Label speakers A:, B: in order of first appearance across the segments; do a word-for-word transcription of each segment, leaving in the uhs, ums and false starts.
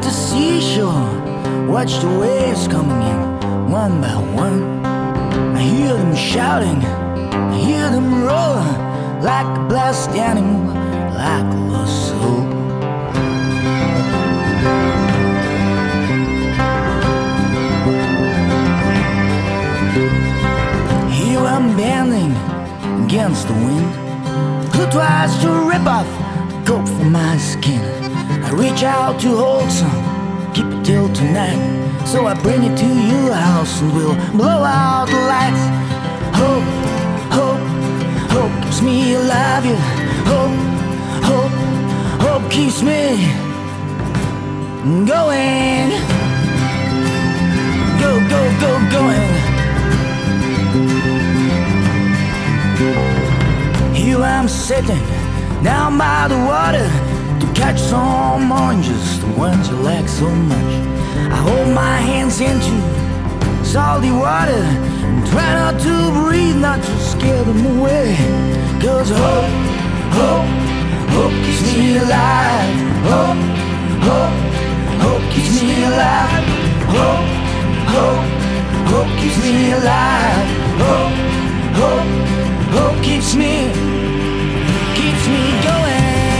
A: the seashore, watch the waves coming in one by one. I hear them shouting, I hear them roar, like a blessed animal, like a lost soul. Here I'm bending against the wind, who tries to rip off the coat from my skin. I reach out to hold some, keep it till tonight. So I bring it to your house and we'll blow out the lights. Hope, hope, hope keeps me alive, yeah. Hope, hope, hope keeps me going. Go, go, go, going. Here I'm sitting down by the water to catch some oranges, the ones you like so much. I hold my hands into salty water and try not to breathe, not to scare them away. Cause hope, hope, hope keeps me alive. Hope, hope, hope keeps me alive. Hope, hope, hope keeps me alive. Hope, hope, hope keeps me, keeps me going.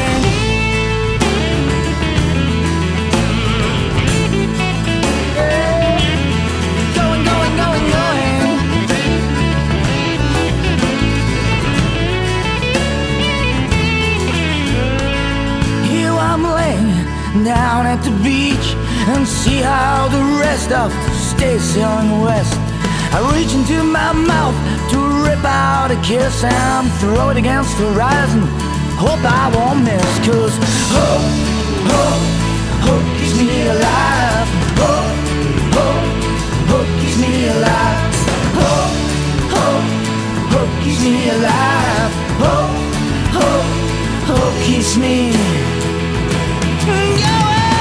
A: Down at the beach and see how the rest of the stays sailing west. I reach into my mouth to rip out a kiss and throw it against the horizon. Hope I won't miss, cause hope, hope, hope keeps me alive. Hope, hope, hope keeps me alive. Hope, hope, hope keeps me alive. Hope, hope, hope keeps me going.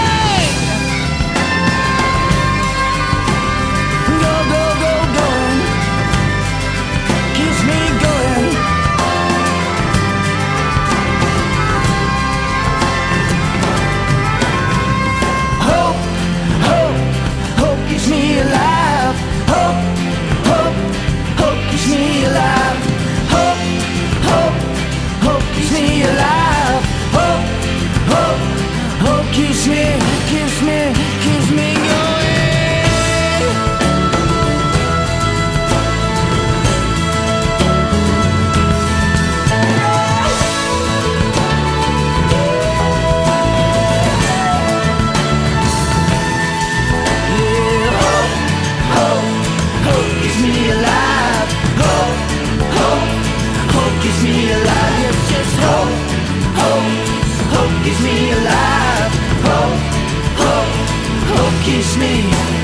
A: Go, go, go, going. Keeps me going. Hope, hope, hope keeps me alive. Hope, hope, hope keeps me alive. Hope, hope, hope keeps me alive. Hope, hope, hope keeps me, keeps me, keeps me going. Yeah, hope, hope, hope keeps me alive. Hope, hope, hope keeps me alive. Yes, yes, hope, hope, hope keeps me alive. Hope, hope, hope keeps me